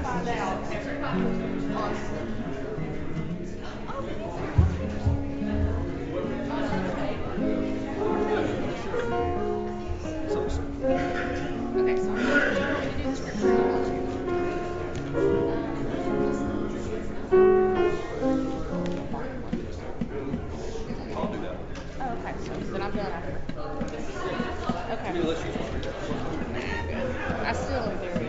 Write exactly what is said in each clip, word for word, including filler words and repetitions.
find out everybody on okay, sorry. Do you want me to do the scripture or do you want to? I'll do that. Oh, okay. So then I'm done after. I Okay. mean, unless you want to. Nah, good. I still am very.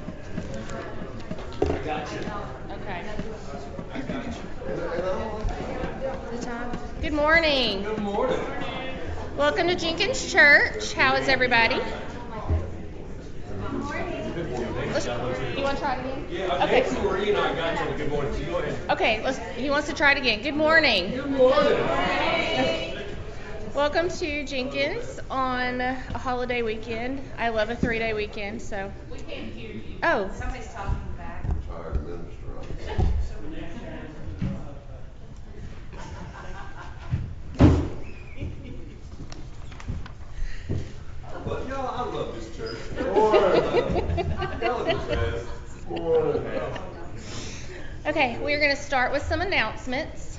I got you. Okay. I got you. The time. Good morning. Good morning. Welcome to Jenkins Church. How is everybody? Good morning. Let's, Thanks, God bless you you. want to try it again? Yeah, uh, Okay. Nancy Marie and I got you on the good morning. So you go ahead. Okay. Let's. He wants to try it again. Good morning. Good morning. Welcome to Jenkins on a holiday weekend. I love a three-day weekend, so. We can't hear you. Oh. Somebody's talking back. Retired minister. But y'all, I love this church. Morning. Y'all are the best. Morning. Okay, we're going to start with some announcements.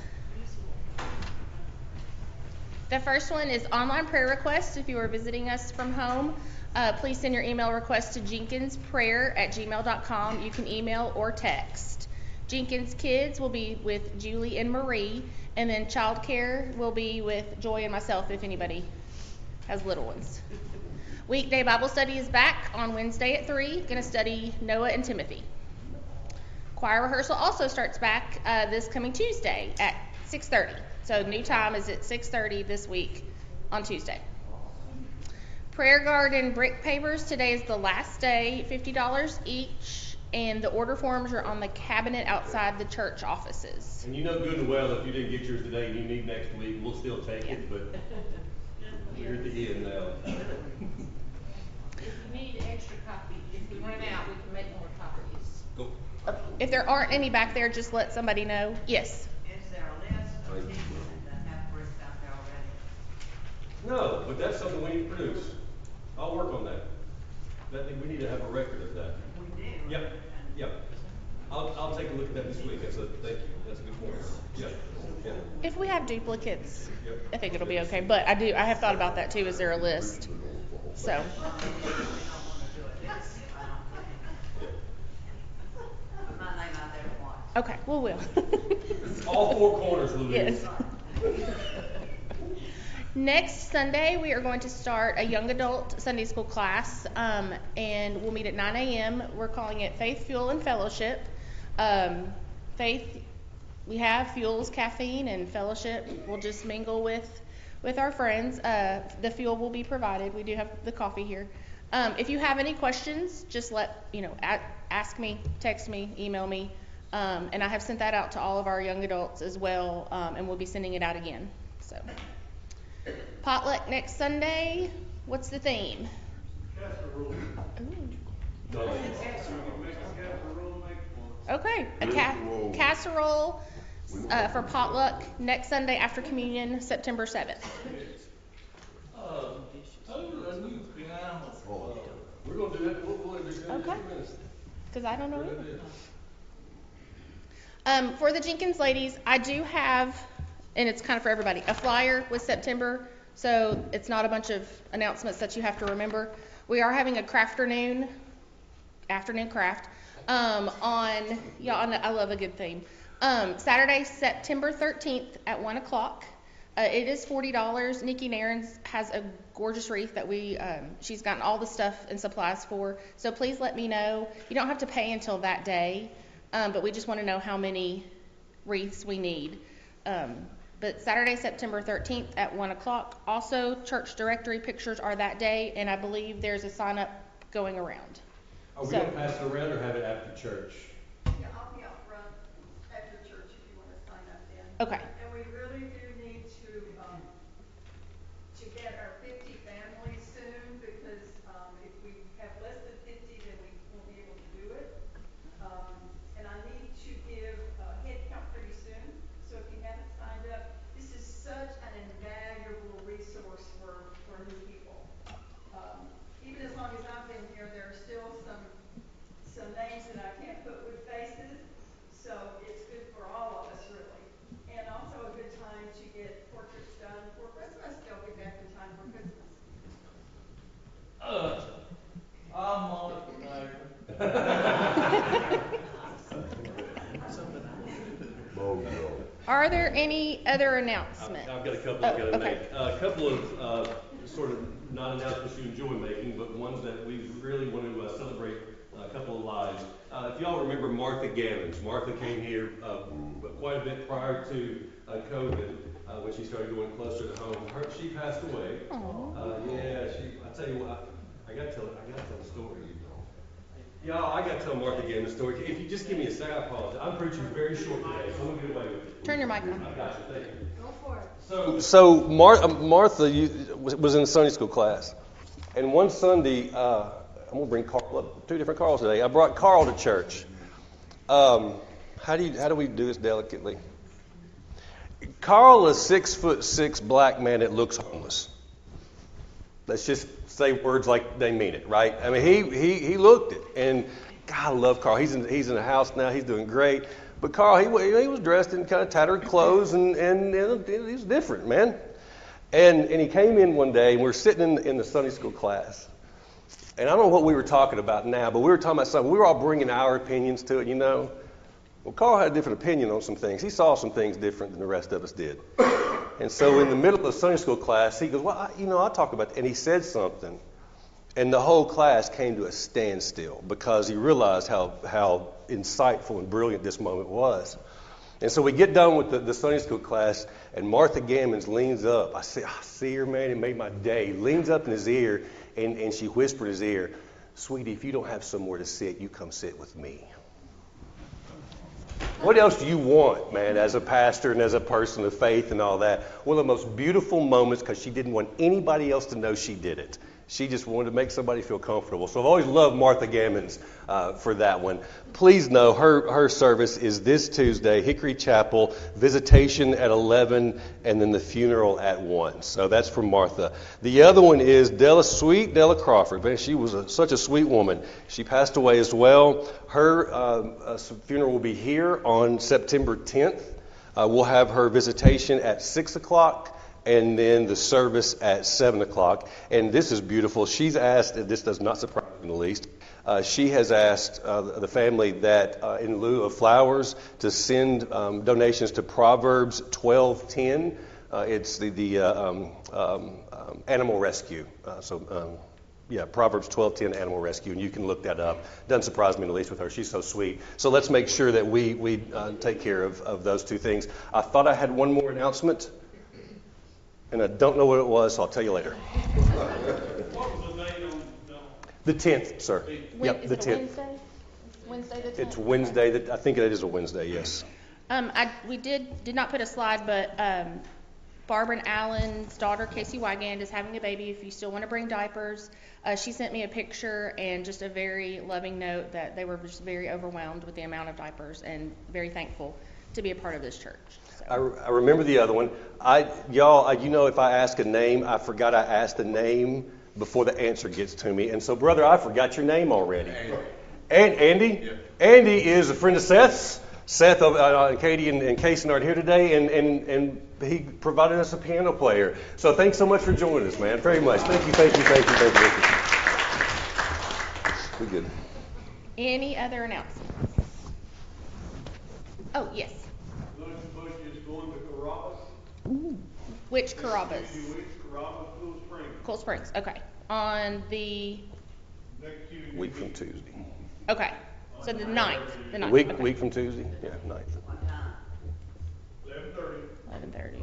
The first one is online prayer requests. If you are visiting us from home, uh, please send your email request to jenkinsprayer at gmail dot com. You can email or text. Jenkins Kids will be with Julie and Marie, and then childcare will be with Joy and myself if anybody has little ones. Weekday Bible study is back on Wednesday at three. Going to study Noah and Timothy. Choir rehearsal also starts back uh, this coming Tuesday at six thirty. So new time is at six thirty this week on Tuesday. Prayer Garden brick pavers, today is the last day, fifty dollars each, and the order forms are on the cabinet outside the church offices. And you know good and well if you didn't get yours today and you need next week, we'll still take Yeah. it, but we're at the end now. If you need extra copy, if we run out, we can make more copies. Go. If there aren't any back there, just let somebody know. Yes. Is there a list of people that have bricks out there already? No, but that's something we need to produce. I'll work on that. That we need to have a record of that. We do. Yep. And Yep. I'll, I'll take a look at that this week. That's a, thank you. That's a good point. Yep. Yep. If we have duplicates, Yep. I think it'll be okay. But I do, I have thought about that too. Is there a list? So. um, we really don't want to do it this, I don't think. Put my name out there once. Okay, well, we'll. All four corners, Louise. Yes. Next Sunday, we are going to start a young adult Sunday school class, um, and we'll meet at nine a.m. We're calling it Faith, Fuel, and Fellowship. Um, faith, we have fuels, caffeine, and fellowship. We'll just mingle with with our friends. Uh, the fuel will be provided. We do have the coffee here. Um, if you have any questions, just let you know. A- ask me, text me, email me, um, and I have sent that out to all of our young adults as well, um, and we'll be sending it out again. So. Potluck next Sunday. What's the theme? Casserole. Ooh. No. Okay, a ca- casserole uh, for potluck next Sunday after communion, September seventh. Uh, over a new piano. Uh, We're going to do that. We'll, we'll introduce that in just Okay. a minute. Because I don't know Good either. idea. Um, for the Jenkins ladies, I do have, and it's kind of for everybody, a flyer with September. So it's not a bunch of announcements that you have to remember. We are having a crafternoon, afternoon craft, um, on, y'all, I love a good theme. Um, Saturday, September thirteenth at one o'clock. Uh, it is forty dollars. Nikki Nairns has a gorgeous wreath that we, um, she's gotten all the stuff and supplies for. So please let me know. You don't have to pay until that day, um, but we just want to know how many wreaths we need. Um, but Saturday, September thirteenth at one o'clock. Also, church directory pictures are that day, and I believe there's a sign up going around. Are we So- going to pass it around or have it after church? Yeah, I'll be out front after church if you want to sign up then. Okay. And we really do need to, um, to get our fifty families soon, because, um, if we have less than fifty, then we won't be able to do it. Um, and I need to give a head count pretty soon, so if you haven't signed up, this is such an invaluable resource for, for new people. Um, even as long as I've been here, there are still some, some names that I can't put with Mojo. Are there any other I've announcements? I've got a couple Oh, I've got to okay. make. Uh, A couple of uh, sort of not announcements you enjoy making, but ones that we really want to uh, celebrate a couple of lives. Uh, If y'all remember Martha Gammons, Martha came here uh, quite a bit prior to uh, COVID, uh, when she started going closer to home. Her, she passed away. Uh, yeah, she. I tell you what, I, I got to tell. I got to tell the story. Y'all, I got to tell Martha Gammons' story. If you just give me a second, I apologize. I'm preaching very short today, so I'm gonna get away with it. Turn your mic on. I got you. Thank you. Go for it. So, so Mar- uh, Martha you, was, was in the Sunday school class, and one Sunday, uh, I'm gonna bring Carl up, two different Carls today. I brought Carl to church. Um, how do you, how do we do this delicately? Carl is six foot six black man that looks homeless. Let's just say words like they mean it, right? I mean, he he he looked it, and God, I love Carl. He's in he's in the house now. He's doing great. But Carl, he wa- he was dressed in kind of tattered clothes, and and, and he was different, man. And and he came in one day, and we were sitting in in the Sunday school class, and I don't know what we were talking about now, but we were talking about something. We were all bringing our opinions to it, you know. Well, Carl had a different opinion on some things. He saw some things different than the rest of us did. And so in the middle of the Sunday school class, he goes, well, I, you know, I'll talk about that. And he said something. And the whole class came to a standstill because he realized how, how insightful and brilliant this moment was. And so we get done with the, the Sunday school class, and Martha Gammons leans up. I see, I see her, man. It made my day. Leans up in his ear, and, and she whispered in his ear, sweetie, if you don't have somewhere to sit, you come sit with me. What else do you want, man, as a pastor and as a person of faith and all that? One of the most beautiful moments, because she didn't want anybody else to know she did it. She just wanted to make somebody feel comfortable. So I've always loved Martha Gammons uh, for that one. Please know her, her service is this Tuesday, Hickory Chapel, visitation at eleven, and then the funeral at one. So that's for Martha. The other one is Della, sweet Della Crawford. Man, she was a, such a sweet woman. She passed away as well. Her um, uh, funeral will be here on September tenth. Uh, we'll have her visitation at six o'clock. And then the service at seven o'clock. And this is beautiful. She's asked, and this does not surprise me in the least, uh, she has asked uh, the family that uh, in lieu of flowers to send um, donations to Proverbs twelve ten. Uh, it's the, the uh, um, um, um, animal rescue. Uh, so, um, yeah, Proverbs twelve ten, animal rescue, and you can look that up. Doesn't surprise me in the least with her. She's so sweet. So let's make sure that we, we uh, take care of, of those two things. I thought I had one more announcement. And I don't know what it was, so I'll tell you later. What was the date on, no? The tenth, sir. When, Yep, is the it a tenth. Wednesday? Wednesday the tenth? It's Wednesday. That I think it is a Wednesday. Yes. Um, I, we did, did not put a slide, but, um, Barbara and Allen's daughter, Casey Wygand, is having a baby. If you still want to bring diapers, uh, she sent me a picture and just a very loving note that they were just very overwhelmed with the amount of diapers and very thankful to be a part of this church. So. I, I remember the other one. I y'all, I, you know, if I ask a name, I forgot I asked the name before the answer gets to me. And so, brother, I forgot your name already. And Andy. Yeah. Andy is a friend of Seth's. Seth uh, and Katie and, and Casey aren't here today, and, and, and he provided us a piano player. So thanks so much for joining us, man. Very much. Thank you, thank you, thank you, thank you. Thank you. We're good. Any other announcements? Oh, yes. Lunch Bush is going to Carrabba's. Which Carrabba's? Tuesday week, Carrabba's, Cool Springs, Cool Springs. Okay. On the, next Tuesday. Week from Tuesday. okay. So the ninth. The ninth. Week okay. week from Tuesday? Yeah, ninth. Eleven thirty. eleven thirty.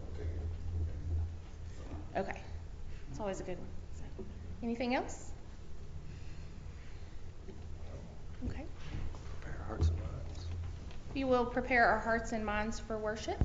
Okay. It's always a good one. So, anything else? Okay. Prepare our hearts and minds. We will prepare our hearts and minds for worship.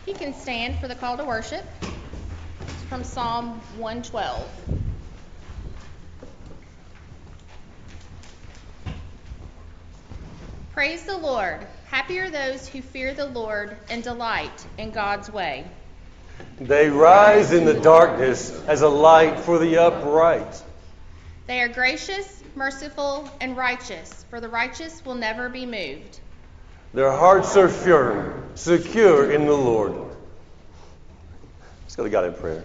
You can stand for the call to worship. It's from Psalm one twelve. Praise the Lord. Happy are those who fear the Lord and delight in God's way. They rise in the darkness as a light for the upright. They are gracious, merciful, and righteous, for the righteous will never be moved. Their hearts are firm, secure in the Lord. Let's go to God in prayer.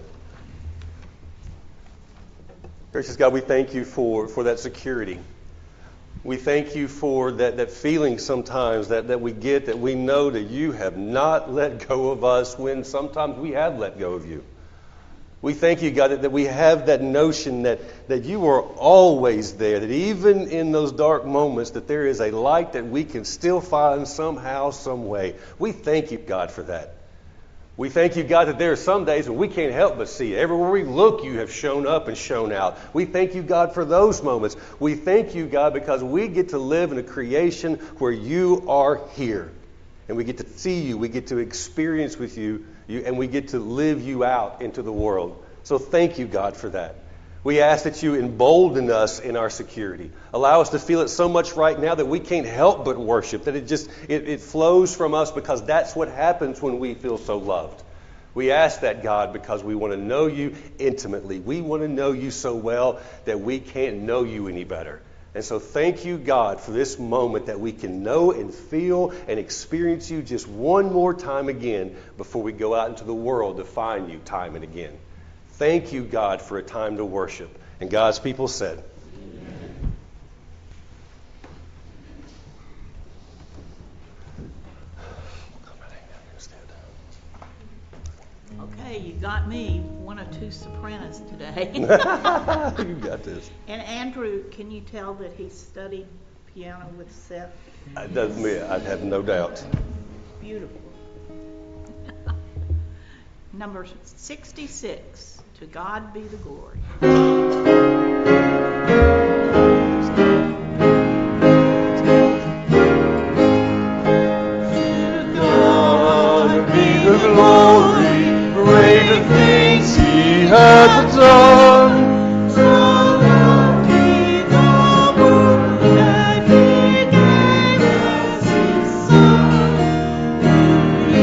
Gracious God, we thank you for, for that security. We thank you for that, that feeling sometimes that, that we get, that we know that you have not let go of us when sometimes we have let go of you. We thank you, God, that, that we have that notion that, that you are always there, that even in those dark moments that there is a light that we can still find somehow, some way. We thank you, God, for that. We thank you, God, that there are some days when we can't help but see it. Everywhere we look, you have shown up and shown out. We thank you, God, for those moments. We thank you, God, because we get to live in a creation where you are here. And we get to see you, we get to experience with you, you and we get to live you out into the world. So thank you, God, for that. We ask that you embolden us in our security. Allow us to feel it so much right now that we can't help but worship, that it just it, it flows from us because that's what happens when we feel so loved. We ask that, God, because we want to know you intimately. We want to know you so well that we can't know you any better. And so thank you, God, for this moment that we can know and feel and experience you just one more time again before we go out into the world to find you time and again. Thank you, God, for a time to worship. And God's people said, Okay, you got me one or two sopranos today. you got this. And Andrew, can you tell that he studied piano with Seth? It doesn't mean I have no doubt. Beautiful. Number sixty-six, To God Be the Glory. The glory, greater things he hath done. So loved he the world that he gave us his Son, who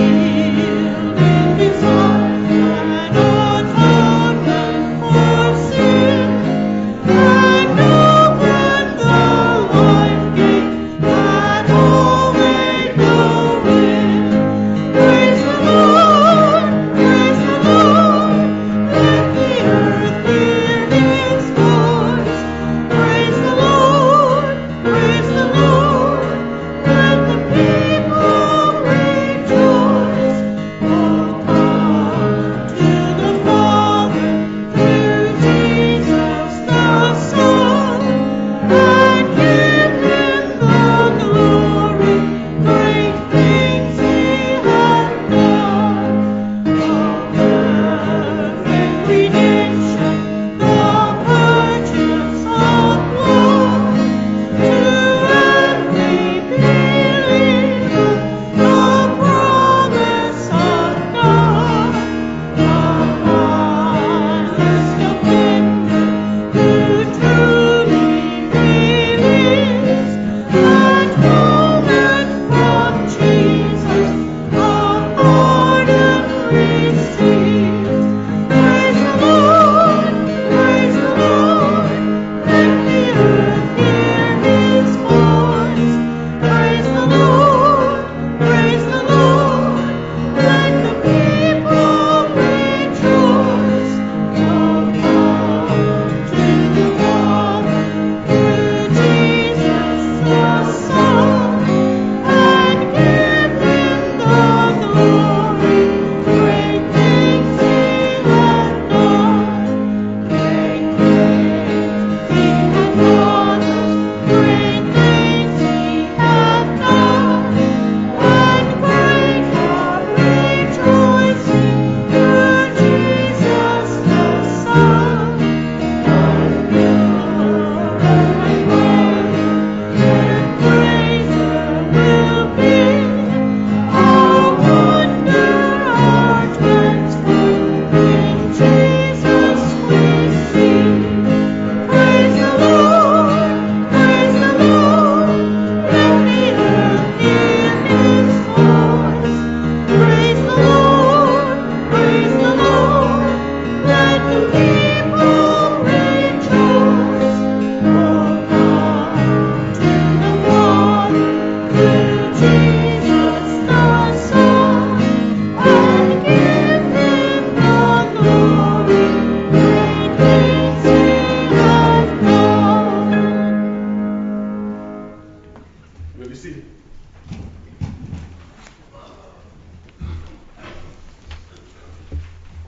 yielded his heart and atonement for sin.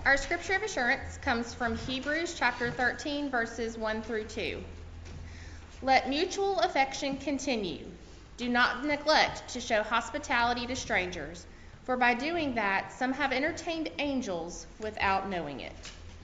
Our scripture of assurance comes from Hebrews chapter thirteen, verses one through two. Let mutual affection continue. Do not neglect to show hospitality to strangers, for by doing that, some have entertained angels without knowing it.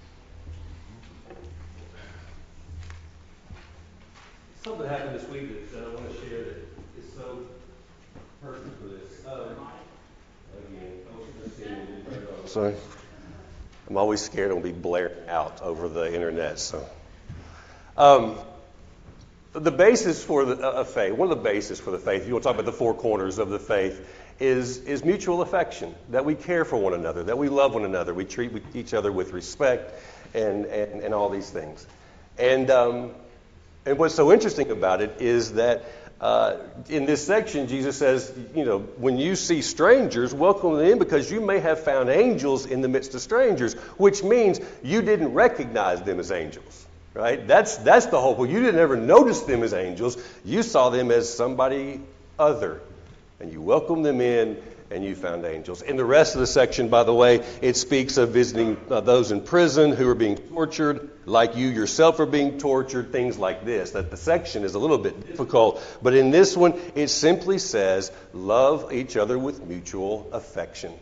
Something happened this week that uh, I want to share that is so perfect for this. Um, again, I was just seeing it. Sorry. I'm always scared I'll be blared out over the internet. So, um, the basis for the uh, faith, one of the bases for the faith, if you want to talk about the four corners of the faith, is is mutual affection. That we care for one another, that we love one another, we treat each other with respect, and and, and all these things. And um, and what's so interesting about it is that uh, in this section, Jesus says, you know, when you see strangers, welcome them in, because you may have found angels in the midst of strangers, which means you didn't recognize them as angels, right? That's that's the whole point. You didn't ever notice them as angels. You saw them as somebody other, and you welcomed them in, and you found angels. In the rest of the section, by the way, it speaks of visiting uh, those in prison who are being tortured, like you yourself are being tortured, things like this. That the section is a little bit difficult, but in this one, it simply says, love each other with mutual affection.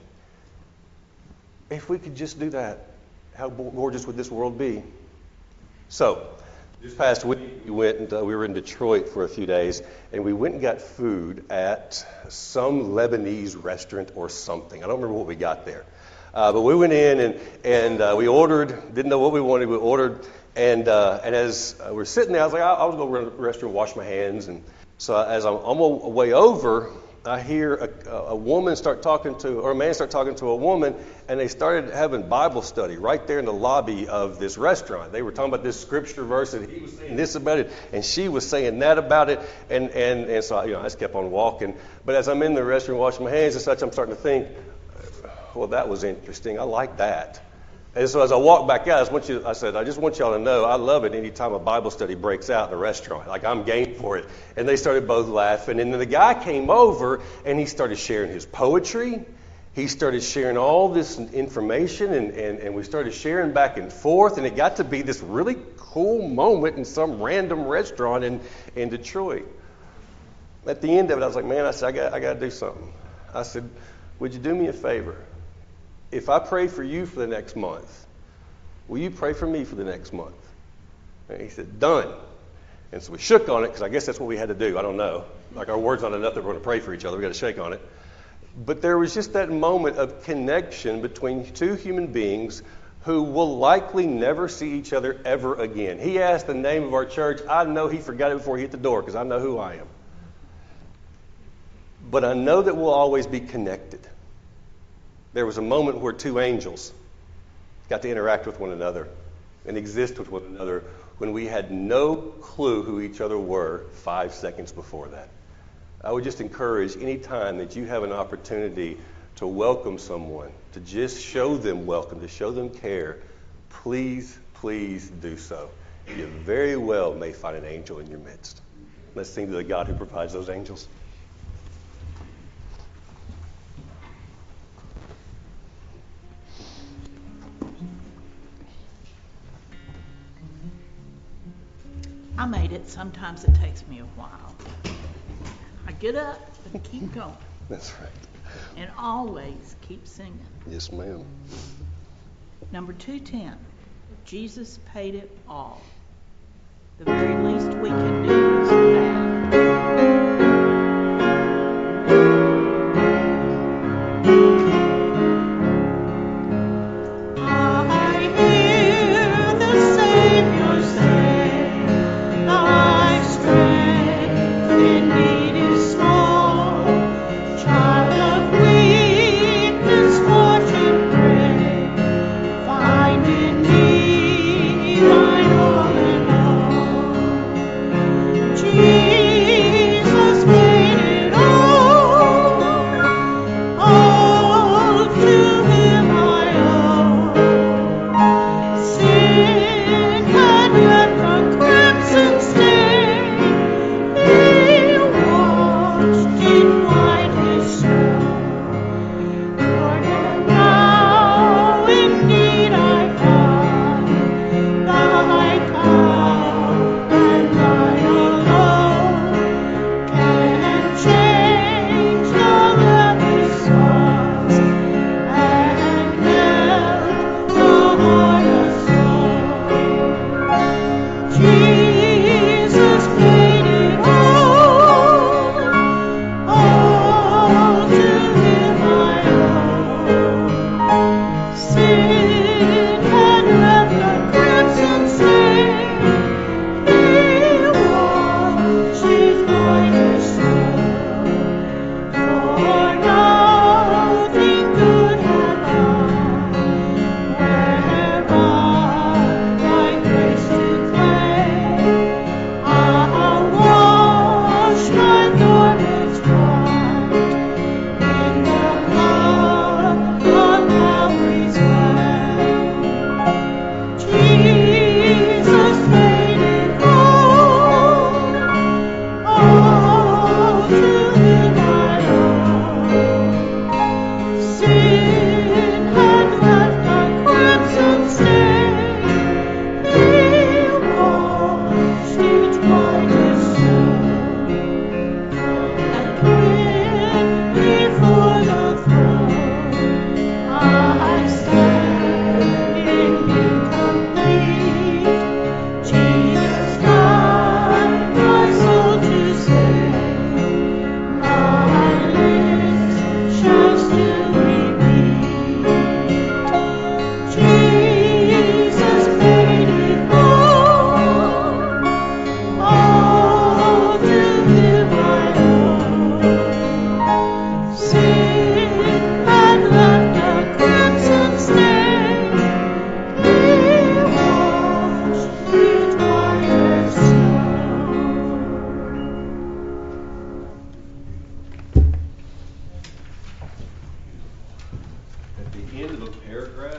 If we could just do that, how gorgeous would this world be? So, this past week, we went and uh, we were in Detroit for a few days, and we went and got food at some Lebanese restaurant or something. I don't remember what we got there. Uh, but we went in and, and uh, we ordered, didn't know what we wanted, we ordered, and uh, and as uh, we're sitting there, I was like, I, I was going to go to the restroom, wash my hands, and so as I'm on my way over, I hear a, a woman start talking to, or a man start talking to a woman, and they started having Bible study right there in the lobby of this restaurant. They were talking about this scripture verse, and he was saying this about it, and she was saying that about it, and and, and so you know, I just kept on walking. But as I'm in the restroom washing my hands and such, I'm starting to think, well, that was interesting. I like that. And so as I walked back out, I, just want you, I said, I just want y'all to know I love it any time a Bible study breaks out in a restaurant. Like, I'm game for it. And they started both laughing. And then the guy came over, and he started sharing his poetry. He started sharing all this information, and, and, and we started sharing back and forth. And it got to be this really cool moment in some random restaurant in, in Detroit. At the end of it, I was like, man, I said, I got, I got to do something. I said, would you do me a favor? If I pray for you for the next month, will you pray for me for the next month? And he said, done. And so we shook on it, because I guess that's what we had to do. I don't know. Like, our words not enough that we're going to pray for each other. We got to shake on it. But there was just that moment of connection between two human beings who will likely never see each other ever again. He asked the name of our church. I know he forgot it before he hit the door, because I know who I am. But I know that we'll always be connected. There was a moment where two angels got to interact with one another and exist with one another when we had no clue who each other were five seconds before that. I would just encourage any time that you have an opportunity to welcome someone, to just show them welcome, to show them care, please, please do so. You very well may find an angel in your midst. Let's sing to the God who provides those angels. I made it. Sometimes it takes me a while. I get up and keep going. That's right. And always keep singing. Yes, ma'am. Number two ten. Jesus paid it all. The very least we can do is that. Find in me my all in all.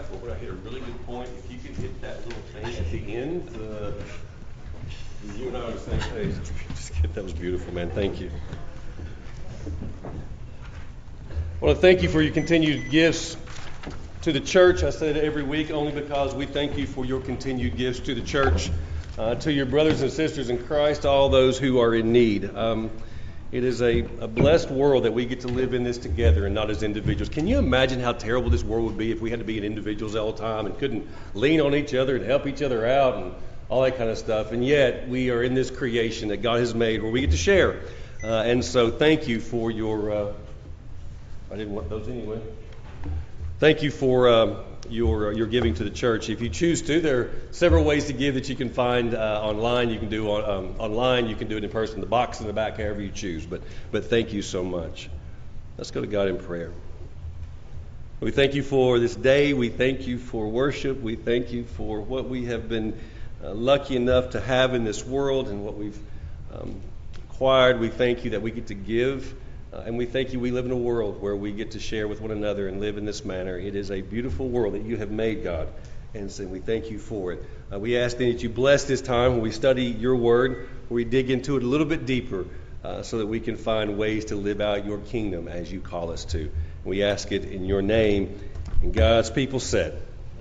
forward. I hit a really good point. If you could hit that little thing at the end, uh, you and I are on the same page. Just kidding. That was beautiful, man. Thank you. I want to thank you for your continued gifts to the church. I say that every week only because we thank you for your continued gifts to the church, uh, to your brothers and sisters in Christ, all those who are in need. Um, It is a, a blessed world that we get to live in this together and not as individuals. Can you imagine how terrible this world would be if we had to be in individuals all the time and couldn't lean on each other and help each other out and all that kind of stuff? And yet we are in this creation that God has made where we get to share. Uh, and so thank you for your, uh, I didn't want those anyway. Thank you for uh, your uh, your giving to the church. If you choose to, there are several ways to give that you can find uh, online. You can do on, um, online. You can do it in person. The box in the back, however you choose. But but thank you so much. Let's go to God in prayer. We thank you for this day. We thank you for worship. We thank you for what we have been uh, lucky enough to have in this world and what we've um, acquired. We thank you that we get to give. Uh, and we thank you we live in a world where we get to share with one another and live in this manner. It is a beautiful world that you have made, God. And so we thank you for it. Uh, we ask that you bless this time when we study your word, where we dig into it a little bit deeper uh, so that we can find ways to live out your kingdom as you call us to. We ask it in your name. And God's people said,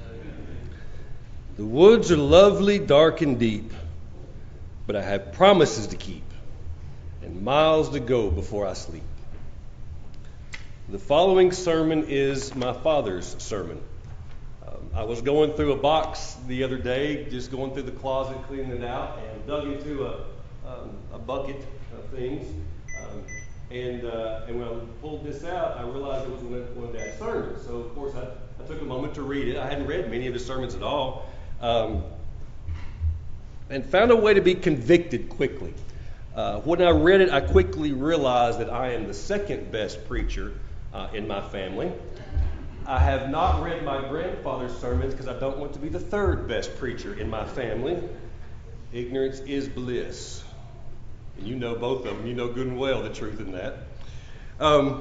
"The woods are lovely, dark and deep, but I have promises to keep and miles to go before I sleep." The following sermon is my father's sermon. Um, I was going through a box the other day, just going through the closet, cleaning it out, and dug into a, um, a bucket of things. Um, and uh, and when I pulled this out, I realized it was one of, one of Dad's sermons. So, of course, I, I took a moment to read it. I hadn't read many of his sermons at all. Um, and found a way to be convicted quickly. Uh, when I read it, I quickly realized that I am the second best preacher Uh, in my family. I have not read my grandfather's sermons because I don't want to be the third best preacher in my family. Ignorance is bliss. And you know both of them. You know good and well the truth in that. Um,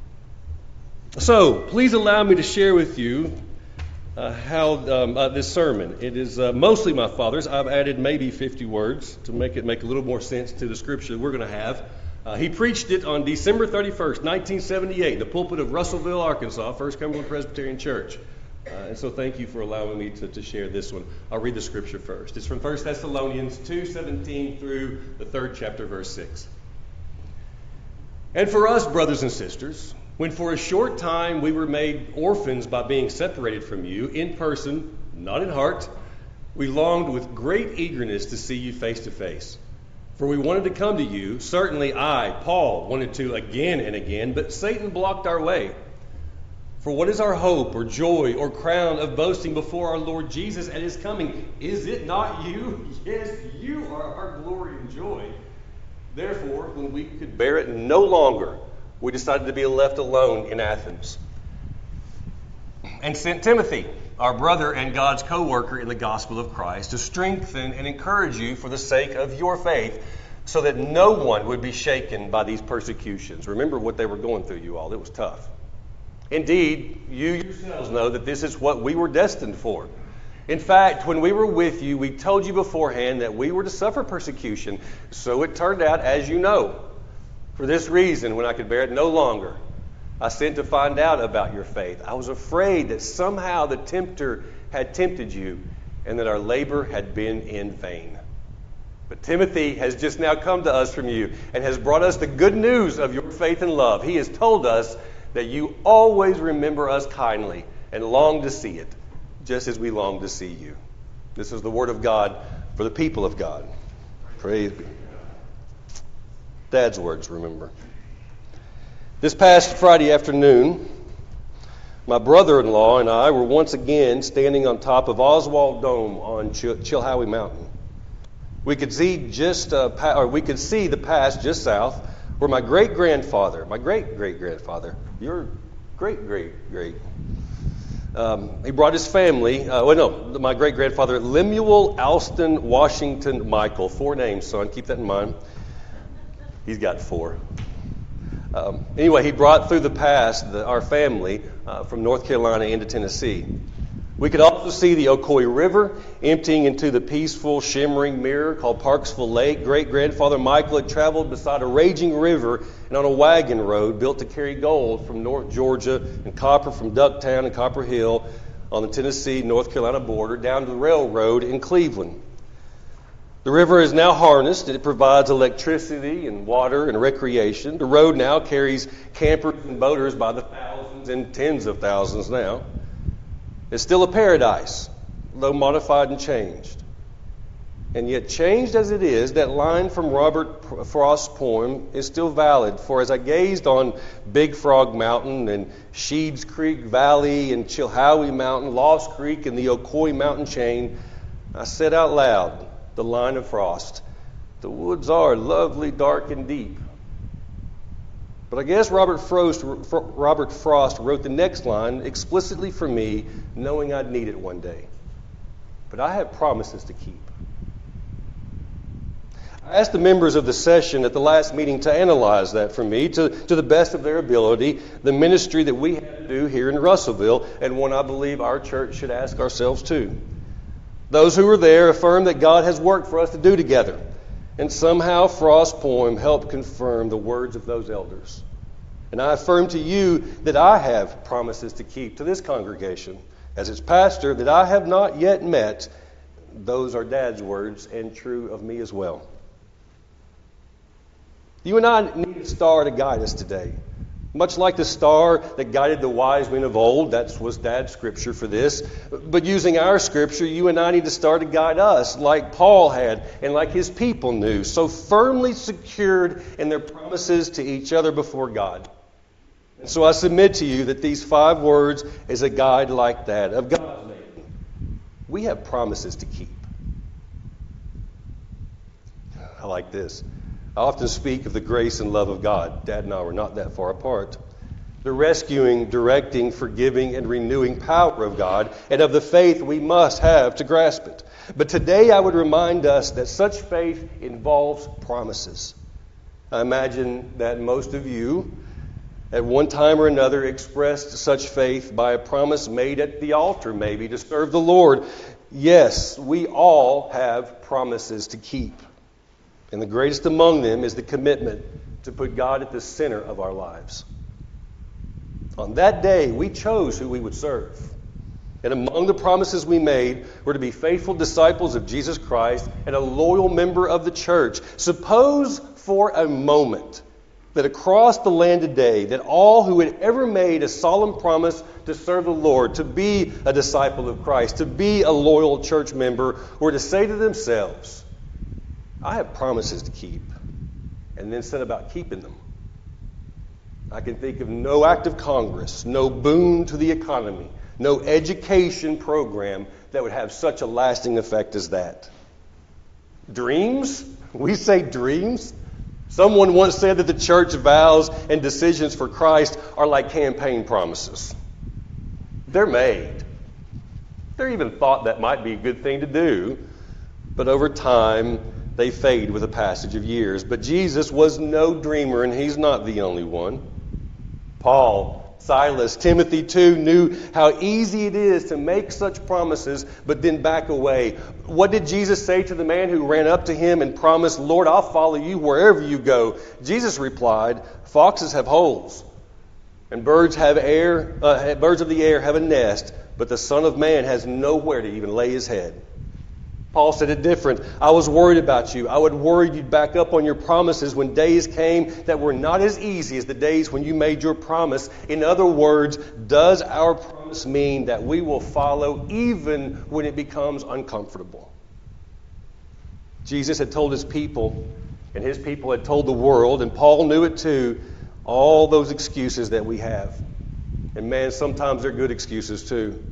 so, please allow me to share with you uh, how um, uh, this sermon. It is uh, mostly my father's. I've added maybe fifty words to make it make a little more sense to the scripture we're going to have. Uh, he preached it on December thirty-first, nineteen seventy-eight, the pulpit of Russellville, Arkansas, First Cumberland Presbyterian Church. Uh, and so thank you for allowing me to, to share this one. I'll read the scripture first. It's from First Thessalonians two seventeen through the third chapter, verse six. "And for us, brothers and sisters, when for a short time we were made orphans by being separated from you, in person, not in heart, we longed with great eagerness to see you face to face. For we wanted to come to you. Certainly I, Paul, wanted to again and again, but Satan blocked our way. For what is our hope or joy or crown of boasting before our Lord Jesus at his coming? Is it not you? Yes, you are our glory and joy. Therefore, when we could bear it no longer, we decided to be left alone in Athens, and sent Timothy, our brother and God's co-worker in the gospel of Christ, to strengthen and encourage you for the sake of your faith, so that no one would be shaken by these persecutions." Remember what they were going through, you all. It was tough. "Indeed, you yourselves know that this is what we were destined for. In fact, when we were with you, we told you beforehand that we were to suffer persecution. So it turned out as you know. For this reason, when I could bear it no longer, I sent to find out about your faith. I was afraid that somehow the tempter had tempted you and that our labor had been in vain. But Timothy has just now come to us from you and has brought us the good news of your faith and love. He has told us that you always remember us kindly and long to see it, just as we long to see you." This is the word of God for the people of God. Praise be. Dad's words, remember. This past Friday afternoon, my brother-in-law and I were once again standing on top of Oswald Dome on Chil- Chilhowie Mountain. We could see just, uh, pa- or we could see the pass just south, where my great-grandfather, my great-great-grandfather, your great-great-great, um, he brought his family. Uh, well, no, my great-grandfather, Lemuel Alston Washington Michael, four names, son. Keep that in mind. He's got four. Um, anyway, he brought through the pass the, our family uh, from North Carolina into Tennessee. We could also see the Ocoee River emptying into the peaceful, shimmering mirror called Parksville Lake. Great-grandfather Michael had traveled beside a raging river and on a wagon road built to carry gold from North Georgia and copper from Ducktown and Copper Hill on the Tennessee-North Carolina border down to the railroad in Cleveland. The river is now harnessed, and it provides electricity and water and recreation. The road now carries campers and boaters by the thousands and tens of thousands now. It's still a paradise, though modified and changed. And yet, changed as it is, that line from Robert Frost's poem is still valid. For as I gazed on Big Frog Mountain and Sheeds Creek Valley and Chilhowie Mountain, Lost Creek and the Ocoee Mountain chain, I said out loud the line of Frost, "The woods are lovely, dark, and deep." But I guess Robert Frost, Robert Frost wrote the next line explicitly for me, knowing I'd need it one day. But I have promises to keep. I asked the members of the session at the last meeting to analyze that for me, to, to the best of their ability, the ministry that we have to do here in Russellville, and one I believe our church should ask ourselves too. Those who were there affirmed that God has work for us to do together. And somehow Frost's poem helped confirm the words of those elders. And I affirm to you that I have promises to keep to this congregation as its pastor that I have not yet met. Those are Dad's words and true of me as well. You and I need a star to guide us today. Much like the star that guided the wise men of old, that was Dad's scripture for this. But using our scripture, you and I need a star to guide us, like Paul had and like his people knew, so firmly secured in their promises to each other before God. And so I submit to you that these five words is a guide like that of God's making. We have promises to keep. I like this. I often speak of the grace and love of God. Dad and I were not that far apart. The rescuing, directing, forgiving, and renewing power of God, and of the faith we must have to grasp it. But today I would remind us that such faith involves promises. I imagine that most of you, at one time or another, expressed such faith by a promise made at the altar, maybe, to serve the Lord. Yes, we all have promises to keep. And the greatest among them is the commitment to put God at the center of our lives. On that day, we chose who we would serve. And among the promises we made were to be faithful disciples of Jesus Christ and a loyal member of the church. Suppose for a moment that across the land today, that all who had ever made a solemn promise to serve the Lord, to be a disciple of Christ, to be a loyal church member, were to say to themselves, I have promises to keep, and then set about keeping them. I can think of no act of Congress, no boon to the economy, no education program that would have such a lasting effect as that. Dreams? We say dreams? Someone once said that the church vows and decisions for Christ are like campaign promises. They're made. They're even thought that might be a good thing to do, but over time, they fade with the passage of years. But Jesus was no dreamer, and he's not the only one. Paul, Silas, Timothy too knew how easy it is to make such promises, but then back away. What did Jesus say to the man who ran up to him and promised, Lord, I'll follow you wherever you go? Jesus replied, foxes have holes, and birds have air, uh, birds of the air have a nest, but the Son of Man has nowhere to even lay his head. Paul said it different. I was worried about you. I would worry you'd back up on your promises when days came that were not as easy as the days when you made your promise. In other words, does our promise mean that we will follow even when it becomes uncomfortable? Jesus had told his people, and his people had told the world, and Paul knew it too, all those excuses that we have. And man, sometimes they're good excuses too.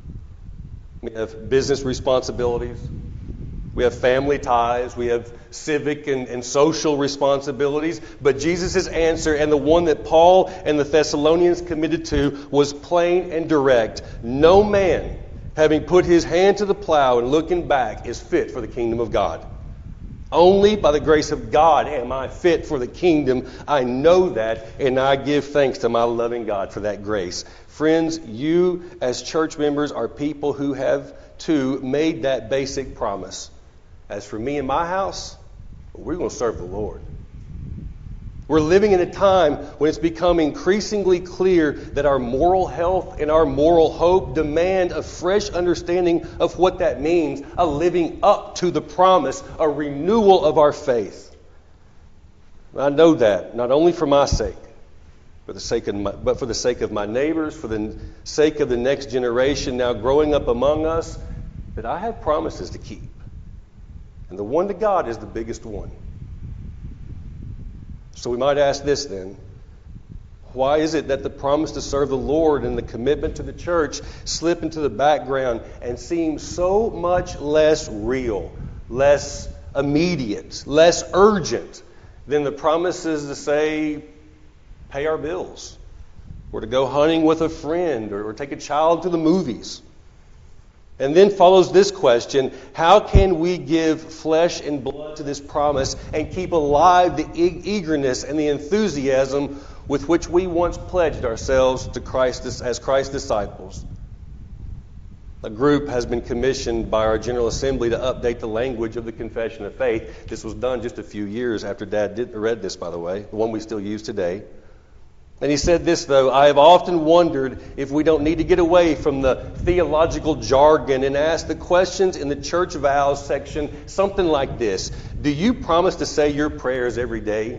We have business responsibilities. We have family ties. We have civic and, and social responsibilities. But Jesus' answer, and the one that Paul and the Thessalonians committed to, was plain and direct. No man, having put his hand to the plow and looking back, is fit for the kingdom of God. Only by the grace of God am I fit for the kingdom. I know that, and I give thanks to my loving God for that grace. Friends, you as church members are people who have, too, made that basic promise. As for me and my house, we're going to serve the Lord. We're living in a time when it's become increasingly clear that our moral health and our moral hope demand a fresh understanding of what that means, a living up to the promise, a renewal of our faith. I know that, not only for my sake, for the sake of my, but for the sake of my neighbors, for the sake of the next generation now growing up among us, that I have promises to keep. And the one to God is the biggest one. So we might ask this then. Why is it that the promise to serve the Lord and the commitment to the church slip into the background and seem so much less real, less immediate, less urgent than the promises to say, pay our bills, or to go hunting with a friend, or, or take a child to the movies? And then follows this question: how can we give flesh and blood to this promise and keep alive the e- eagerness and the enthusiasm with which we once pledged ourselves to Christ as Christ's disciples? A group has been commissioned by our General Assembly to update the language of the Confession of Faith. This was done just a few years after Dad did, read this, by the way, the one we still use today. And he said this, though: I have often wondered if we don't need to get away from the theological jargon and ask the questions in the church vows section something like this. Do you promise to say your prayers every day?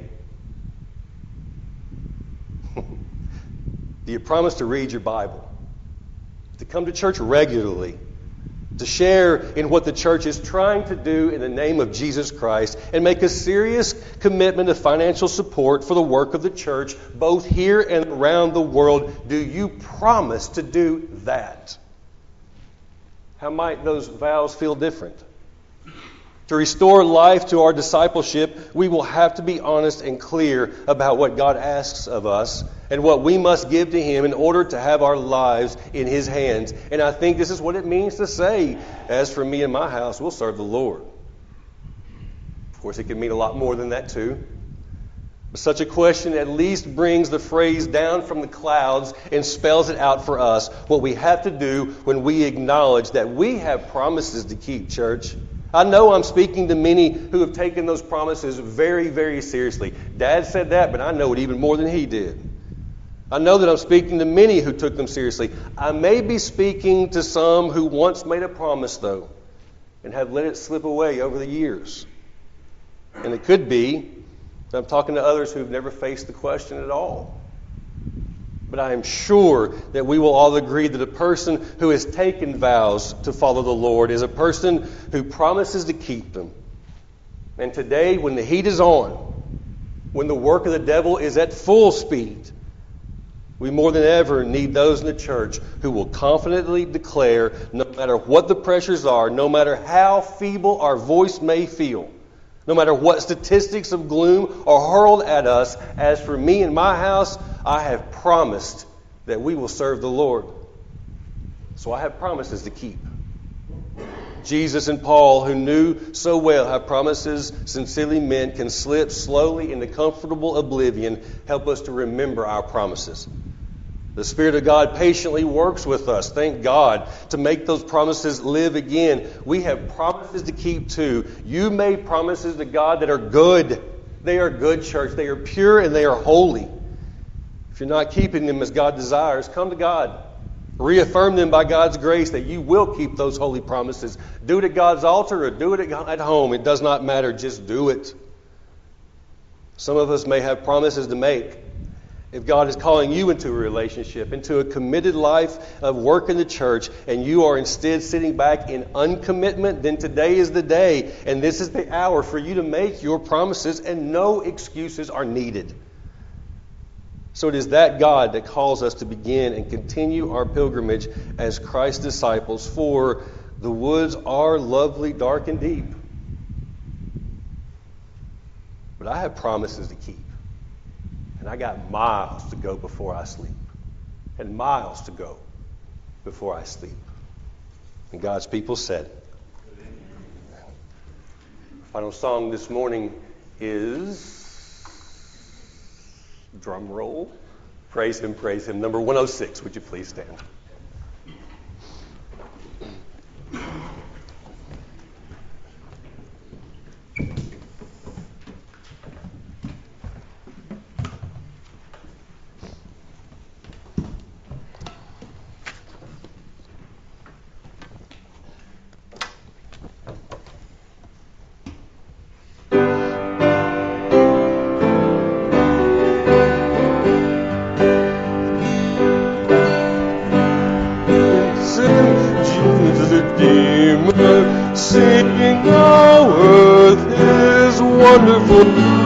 Do you promise to read your Bible? To come to church regularly? To share in what the church is trying to do in the name of Jesus Christ, and make a serious commitment of financial support for the work of the church, both here and around the world? Do you promise to do that? How might those vows feel different? To restore life to our discipleship, we will have to be honest and clear about what God asks of us and what we must give to Him in order to have our lives in His hands. And I think this is what it means to say, as for me and my house, we'll serve the Lord. Of course, it can mean a lot more than that too. But such a question at least brings the phrase down from the clouds and spells it out for us, what we have to do when we acknowledge that we have promises to keep, church. I know I'm speaking to many who have taken those promises very, very seriously. Dad said that, but I know it even more than he did. I know that I'm speaking to many who took them seriously. I may be speaking to some who once made a promise, though, and have let it slip away over the years. And it could be that I'm talking to others who've never faced the question at all. But I am sure that we will all agree that a person who has taken vows to follow the Lord is a person who promises to keep them. And today, when the heat is on, when the work of the devil is at full speed, we more than ever need those in the church who will confidently declare, no matter what the pressures are, no matter how feeble our voice may feel, no matter what statistics of gloom are hurled at us, as for me and my house, I have promised that we will serve the Lord. So I have promises to keep. Jesus and Paul, who knew so well how promises sincerely meant can slip slowly into comfortable oblivion, help us to remember our promises. The Spirit of God patiently works with us, thank God, to make those promises live again. We have promises to keep too. You made promises to God that are good. They are good, church. They are pure and they are holy. If you're not keeping them as God desires, come to God. Reaffirm them by God's grace that you will keep those holy promises. Do it at God's altar or do it at home. It does not matter. Just do it. Some of us may have promises to make. If God is calling you into a relationship, into a committed life of work in the church, and you are instead sitting back in uncommitment, then today is the day, and this is the hour for you to make your promises, and no excuses are needed. So it is that God that calls us to begin and continue our pilgrimage as Christ's disciples, for the woods are lovely, dark, and deep. But I have promises to keep. And I got miles to go before I sleep. And miles to go before I sleep. And God's people said, Final song this morning is, drum roll, praise him, praise him, number one oh six. Would you please stand? Singing now earth is wonderful.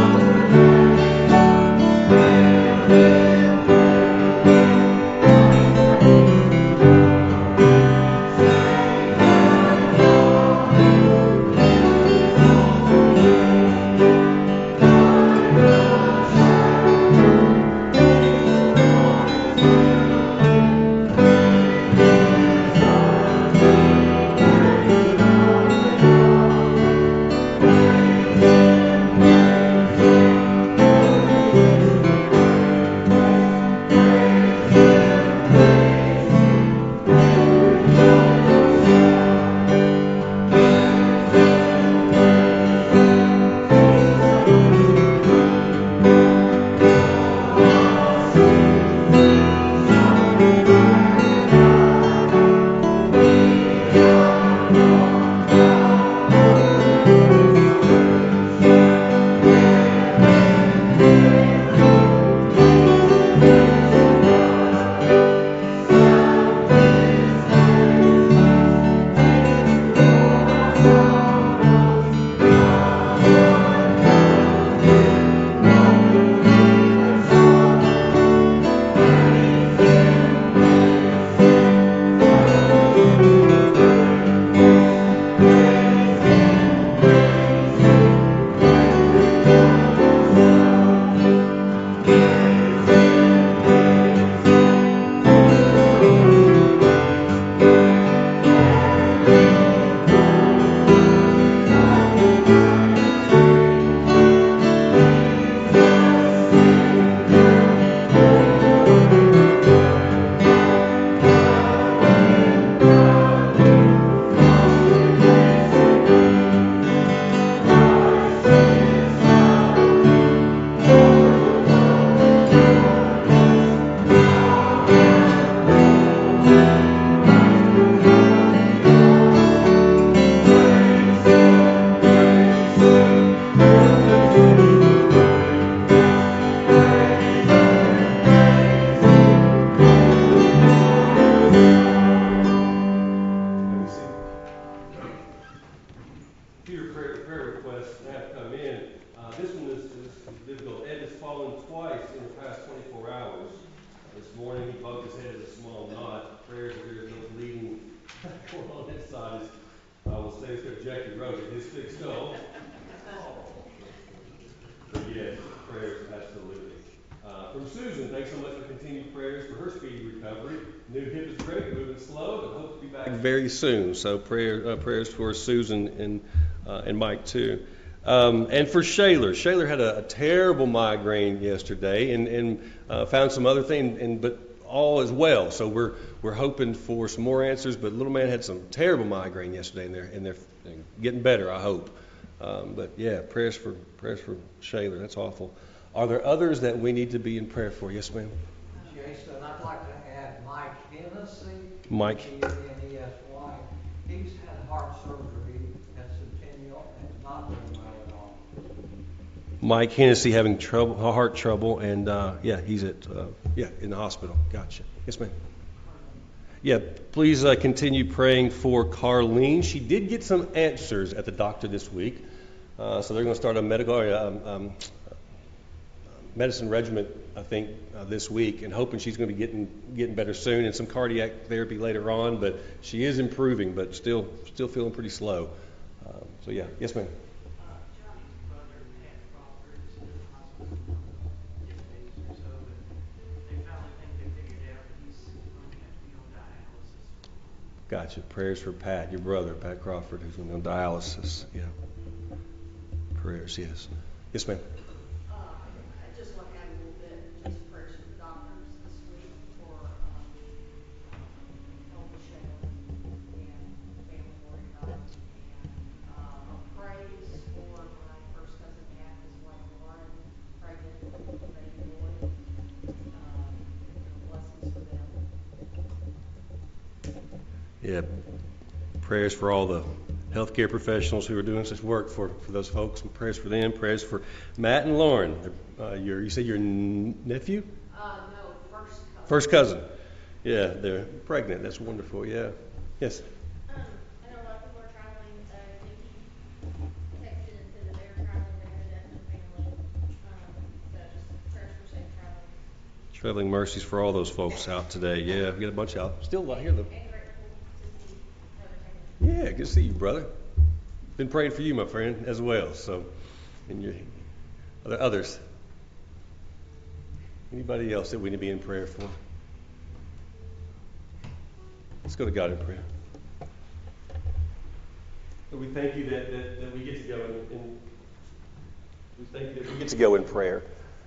Very soon, so prayer, uh, prayers for Susan and uh, and Mike too, um, and for Shaler. Shaler had a, a terrible migraine yesterday, and and uh, found some other thing, and but all is well. So we're we're hoping for some more answers. But little man had some terrible migraine yesterday, and they're and they're getting better. I hope. Um, but yeah, prayers for prayers for Shaler. That's awful. Are there others that we need to be in prayer for? Yes, ma'am. Jason, I'd like to add Mike Hennessy. Mike. H E N E S Y. He's had heart surgery at Centennial and not doing well at all. Mike Hennessy having trouble, heart trouble, and uh, yeah, he's at uh, yeah in the hospital. Gotcha. Yes, ma'am. Yeah, please uh, continue praying for Carlene. She did get some answers at the doctor this week, uh, so they're going to start a medical um, um, medicine regimen, I think, uh, this week, and hoping she's going to be getting getting better soon, and some cardiac therapy later on. But she is improving, but still still feeling pretty slow. Um, so yeah, yes, ma'am. Gotcha. Prayers for Pat, your brother, Pat Crawford, who's on dialysis. Yeah. prayers. Yes. Yes, ma'am. Uh, I just want to add a little bit, just prayers for the doctors this week for, um, El Michelle and family worried about it. And, uh, praise for my first cousin Matt, his wife Lauren, pregnant, baby boy. Um, blessings for them. Yeah. Prayers for all the healthcare professionals who are doing such work for, for those folks, and prayers for them. Prayers for Matt and Lauren. Uh, your, you said your n- nephew? Uh, no, first cousin. First cousin. Yeah, they're pregnant. That's wonderful. Yeah. Yes. Um, I know a lot of people are traveling, uh, Nikki texted and said that they were traveling there, death and family. Um, so just prayers for safe travel. Traveling mercies for all those folks out today. Yeah, we got a bunch out. Still out here though. And grateful to see Brother Taylor. Yeah, good to see you, brother. Been praying for you, my friend, as well. So, and your other others. Anybody else that we need to be in prayer for? Let's go to God in prayer. Lord, we thank you that, that, that we get to go in, in we thank you that we get to go in prayer.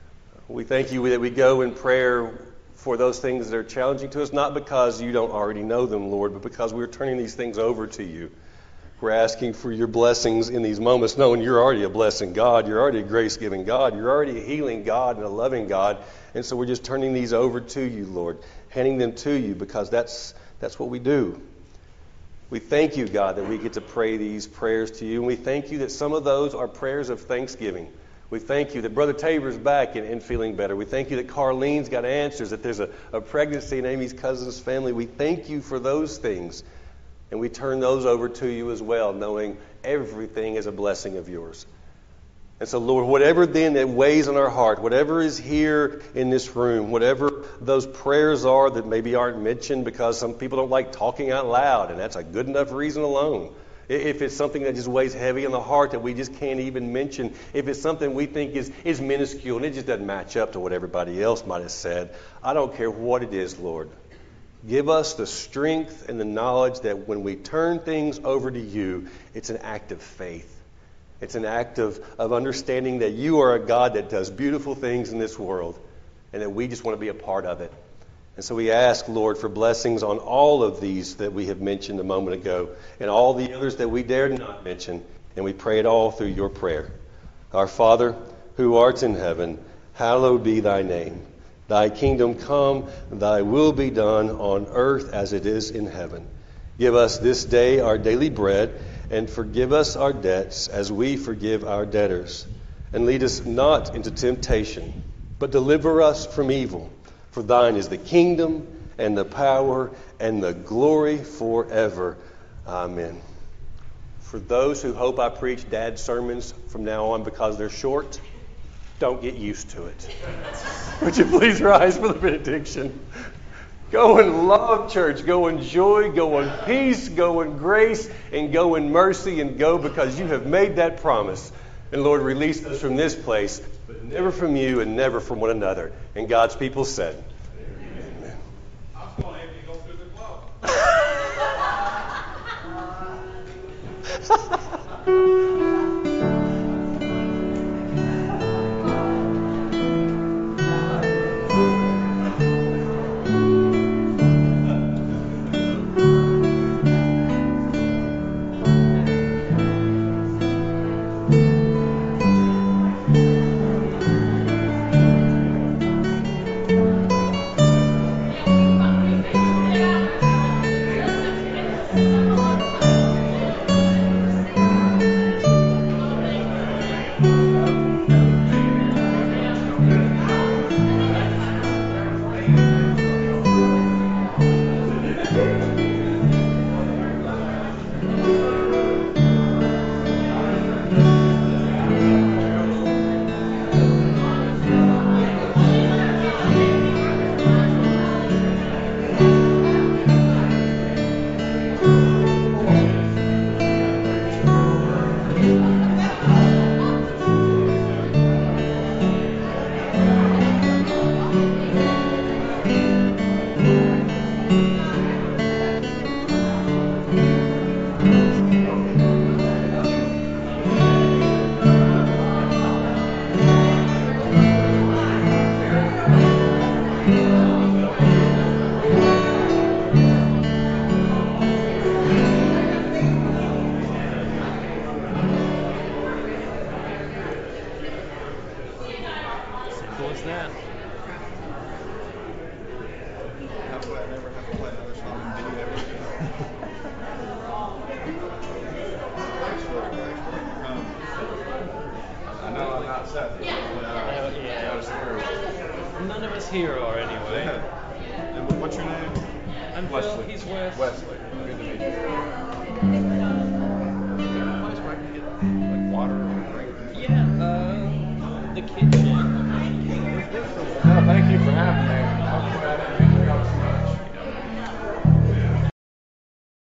We thank you that we go in prayer for those things that are challenging to us, not because you don't already know them, Lord, but because we're turning these things over to you. We're asking for your blessings in these moments, knowing you're already a blessing God, you're already a grace-giving God, you're already a healing God and a loving God, and so we're just turning these over to you, Lord, handing them to you because that's that's what we do. We thank you, God, that we get to pray these prayers to you, and we thank you that some of those are prayers of thanksgiving. We thank you that Brother Tabor's back and, and feeling better. We thank you that Carlene's got answers, that there's a, a pregnancy in Amy's cousin's family. We thank you for those things. And we turn those over to you as well, knowing everything is a blessing of yours. And so, Lord, whatever then that weighs on our heart, whatever is here in this room, whatever those prayers are that maybe aren't mentioned because some people don't like talking out loud, and that's a good enough reason alone. If it's something that just weighs heavy on the heart that we just can't even mention, if it's something we think is, is minuscule and it just doesn't match up to what everybody else might have said, I don't care what it is, Lord. Give us the strength and the knowledge that when we turn things over to you, it's an act of faith. It's an act of, of understanding that you are a God that does beautiful things in this world and that we just want to be a part of it. And so we ask, Lord, for blessings on all of these that we have mentioned a moment ago and all the others that we dared not mention. And we pray it all through your prayer. Our Father, who art in heaven, hallowed be thy name. Thy kingdom come, thy will be done on earth as it is in heaven. Give us this day our daily bread, and forgive us our debts as we forgive our debtors. And lead us not into temptation, but deliver us from evil. For thine is the kingdom, and the power, and the glory forever. Amen. For those who hope I preach dad's sermons from now on because they're short, don't get used to it. Would you please rise for the benediction? Go in love, church. Go in joy. Go in peace. Go in grace. And go in mercy. And go because you have made that promise. And Lord, release us from this place, but never from you and never from one another. And God's people said, Amen. I was going to have you go through the club. way I never have to play another song and video everything. Um, I know I'm not Seth, but uh, yeah. I was through. None of us here are anyway. And what's your name? I'm Wesley. Phil, he's Wes. Wesley. Good to meet you. Place where I can get like water or drink. Yeah, uh, the kitchen.